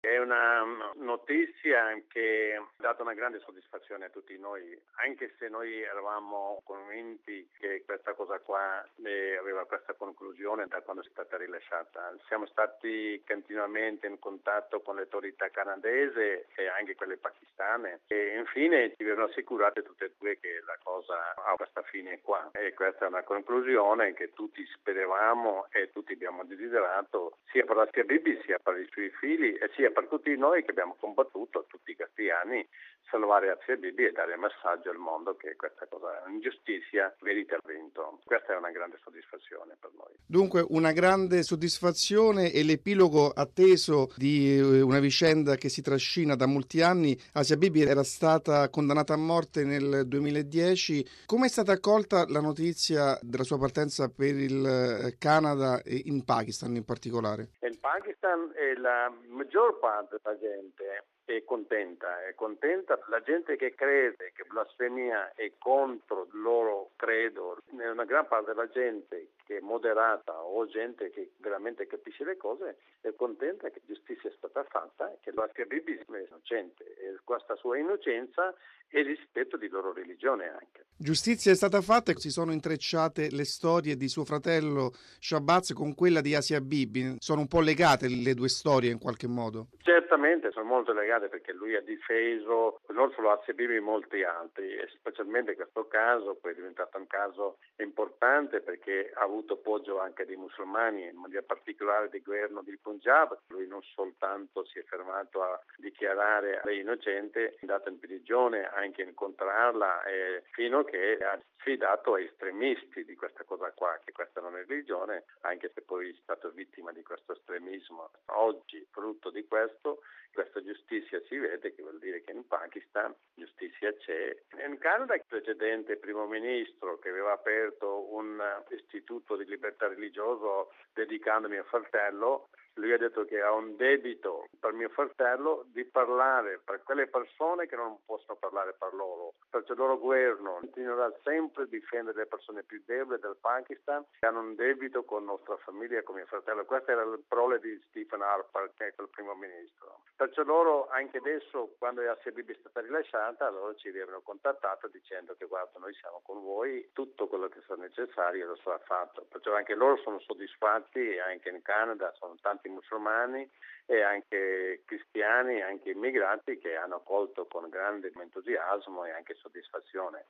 È una notizia che ha dato una grande soddisfazione a tutti noi, anche se noi eravamo convinti che questa cosa qua aveva questa conclusione da quando è stata rilasciata. Siamo stati continuamente in contatto con le autorità canadesi e anche quelle pakistane e infine ci avevano assicurato tutte e due che la cosa ha questa fine qua. E questa è una conclusione che tutti speravamo e tutti abbiamo desiderato, sia per Asia Bibi sia per i suoi figli e sia per tutti noi che abbiamo combattuto tutti questi anni, salvare Asia Bibi e dare il messaggio al mondo che questa cosa, ingiustizia, merita il vinto. Questa è una grande soddisfazione per noi. Dunque una grande soddisfazione e l'epilogo atteso di una vicenda che si trascina da molti anni. Asia Bibi era stata condannata a morte nel 2010. Come è stata accolta la notizia della sua partenza per il Canada e in Pakistan in particolare? In Pakistan la maggior parte della gente è contenta la gente che crede che blasfemia è contro il loro credo, una gran parte della gente che è moderata o gente che veramente capisce le cose è contenta che giustizia è stata fatta, che Asia Bibi è innocente e questa sua innocenza e rispetto di loro religione anche. Giustizia è stata fatta e si sono intrecciate le storie di suo fratello Shahbaz con quella di Asia Bibi. Sono un po' legate le due storie in qualche modo? Certamente sono molto legate perché lui ha difeso non solo Asia Bibi ma molti altri e specialmente questo caso poi è diventato un caso importante perché ha avuto appoggio anche dei musulmani, in maniera particolare del governo del Punjab. Lui non soltanto si è fermato a dichiarare lei innocente, è andato in prigione anche a incontrarla fino a che ha sfidato estremisti di questa cosa qua, che questa non è religione, anche se poi è stato vittima di questo estremismo. Oggi, frutto di questo, questa giustizia si vede, che vuol dire che in Pakistan giustizia c'è. In Canada il precedente primo ministro che aveva aperto un istituto di libertà religioso dedicando a mio fratello, lui ha detto che ha un debito per mio fratello di parlare per quelle persone che non possono parlare per loro, perché il loro governo continuerà sempre a difendere le persone più deboli del Pakistan che hanno un debito con nostra famiglia e con mio fratello. Queste erano le parole di Stephen Harper, che è il primo ministro. Perciò loro anche adesso, quando Asia Bibi è stata rilasciata, loro ci avevano contattato dicendo che guarda, noi siamo con voi, tutto quello che sarà necessario lo sarà fatto. Perciò anche loro sono soddisfatti e anche in Canada sono tanti musulmani e anche cristiani e anche immigrati che hanno accolto con grande entusiasmo e anche soddisfazione.